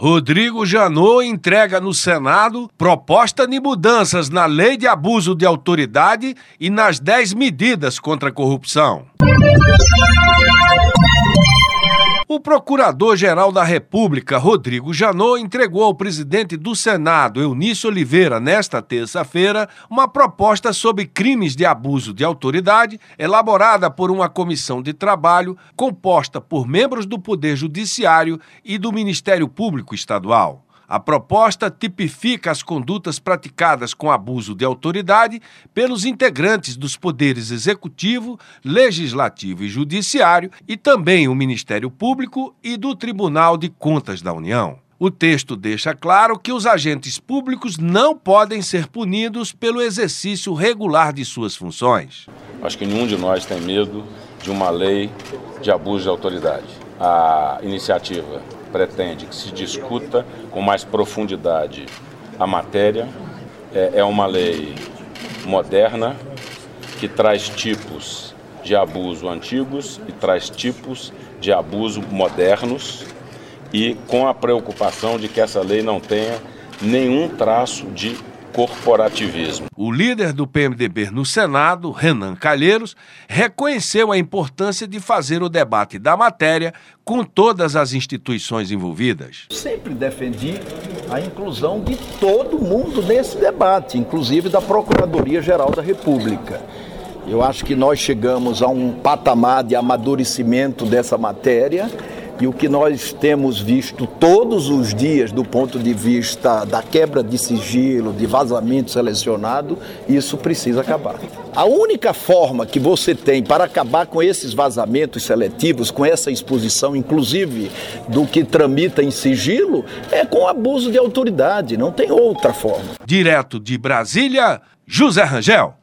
Rodrigo Janot entrega no Senado proposta de mudanças na Lei de Abuso de Autoridade e nas 10 medidas contra a corrupção. O Procurador-Geral da República, Rodrigo Janot, entregou ao presidente do Senado, Eunício Oliveira, nesta terça-feira, uma proposta sobre crimes de abuso de autoridade, elaborada por uma comissão de trabalho composta por membros do Poder Judiciário e do Ministério Público Estadual. A proposta tipifica as condutas praticadas com abuso de autoridade pelos integrantes dos poderes executivo, legislativo e judiciário e também o Ministério Público e do Tribunal de Contas da União. O texto deixa claro que os agentes públicos não podem ser punidos pelo exercício regular de suas funções. Acho que nenhum de nós tem medo de uma lei de abuso de autoridade. A iniciativa pretende que se discuta com mais profundidade a matéria. É uma lei moderna que traz tipos de abuso antigos e traz tipos de abuso modernos e com a preocupação de que essa lei não tenha nenhum traço de corporativismo. O líder do PMDB no Senado, Renan Calheiros, reconheceu a importância de fazer o debate da matéria com todas as instituições envolvidas. Sempre defendi a inclusão de todo mundo nesse debate, inclusive da Procuradoria-Geral da República. Eu acho que nós chegamos a um patamar de amadurecimento dessa matéria. E o que nós temos visto todos os dias do ponto de vista da quebra de sigilo, de vazamento selecionado, isso precisa acabar. A única forma que você tem para acabar com esses vazamentos seletivos, com essa exposição, inclusive do que tramita em sigilo, é com abuso de autoridade, não tem outra forma. Direto de Brasília, José Rangel.